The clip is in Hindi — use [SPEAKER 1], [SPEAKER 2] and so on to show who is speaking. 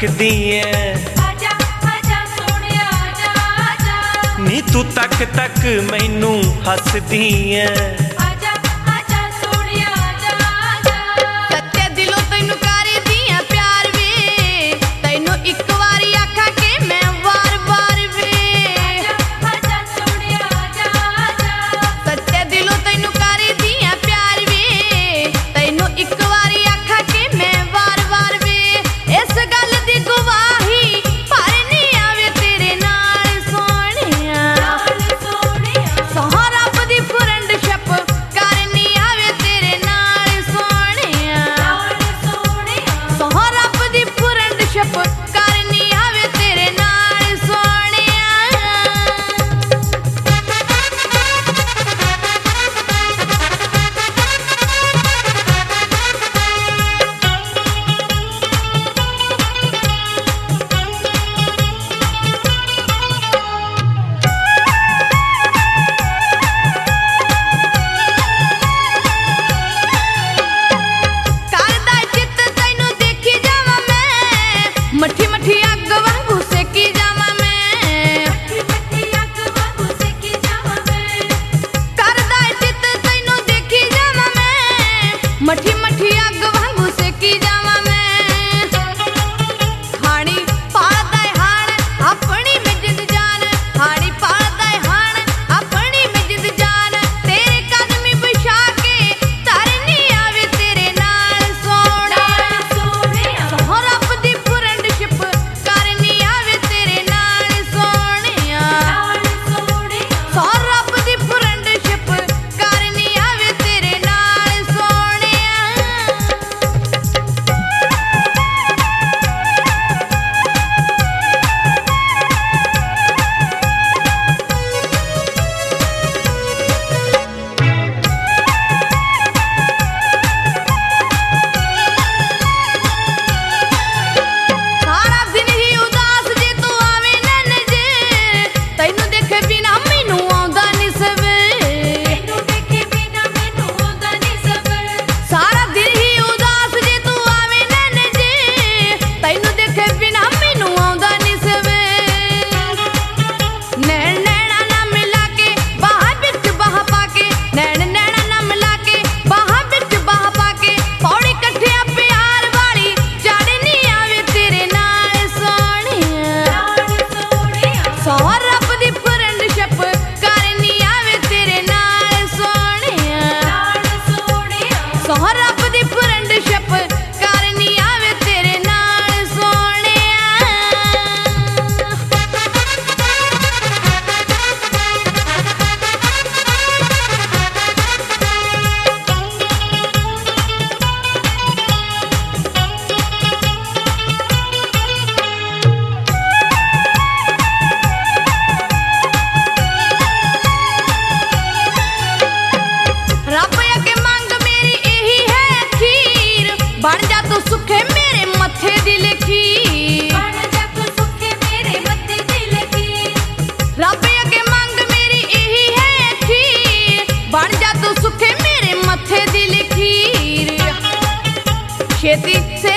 [SPEAKER 1] तकदी है
[SPEAKER 2] आजा आजा सोने आजा आजा
[SPEAKER 1] नी तू तक तक मैनू हसदी है
[SPEAKER 2] आजा आजा सोने आजा आजा
[SPEAKER 3] सच्चे दिलों तैनू करे दियां प्यार वे तैनू एक वारी आखा के मैं वार वार वे
[SPEAKER 2] आजा सोने आजा आजा
[SPEAKER 3] सच्चे दिलों तैनू करे दियां प्यार वे तैनू एक वारी आखा के मैं वार वार वे इस गल दी गवाही पर नहीं आवे तेरे नाल सोहणिया
[SPEAKER 2] सोनिया
[SPEAKER 3] सोह रब दी फ्रेंडशिप करनी आवे तेरे नाल सोहणिया
[SPEAKER 2] सोनिया
[SPEAKER 3] सोह रब दी फ्रेंडशिप करनी आवे तेरे नाल सोहणिया करदा चित तैनू देखी जावां मैं मट्ठी मट्ठी अग वांगू सेकी जावां मैं
[SPEAKER 2] मट्टी अग वांगू सेकी जावां मैं
[SPEAKER 3] करदा चित तैनू देखी जावां मैं मट्ठी मट्ठी अग वांगू सेकी जावां मैं हाणी पालदा हाण अपनी में जिंद जान हाणी पालदा हाण अपनी में जिंद जान तेरे कदमी बिछा के तरनी आवे तेरे नाल सोहणिया
[SPEAKER 2] सोनिया
[SPEAKER 3] सोह रब दी फ्रेंडशिप करनी आवे तेरे नाल सोहणिया
[SPEAKER 2] सोनिया
[SPEAKER 3] सोह रब दी फ्रेंडशिप करनी आवे तेरे नाल सोहणिया सारा दिन ही उदास जे तू आवे नन जे तैनू देखे बिना मैनू आउंदा नी सवे
[SPEAKER 2] तैनू देखे बिना मैनू होंदा नहीं सबर
[SPEAKER 3] सारा दिन ही उदास जे तू आवे नन जे तैनू देखे बिना मैनू आउंदा नी सवे नैन नैना ना मिला के बाह बिच बाह पाके नैन नैना ना मिला के बाह बिच बाह पाके पौड़ी कट्ठिया प्यार वाली चढ़नी आवे तेरे नाल सोहणिया
[SPEAKER 2] सोनिया
[SPEAKER 3] सोह रब दी फ्रेंडशिप करनी आवे तेरे नाल सोहणिया
[SPEAKER 2] सोनिया
[SPEAKER 3] सोह रब दी फ्रेंडशिप करनी आवे तेरे नाल सोहणिया रब अगे मंग मेरी यही है अखीर बन जा तू सुखे मेरे मथे दी लकीर
[SPEAKER 2] बन जा तू सुखे मेरे मत्थे दी लकीर
[SPEAKER 3] रब अगे मंग मेरी यही है अखीर बन जा तू सुखे मेरे मथे दी लकीर छेती से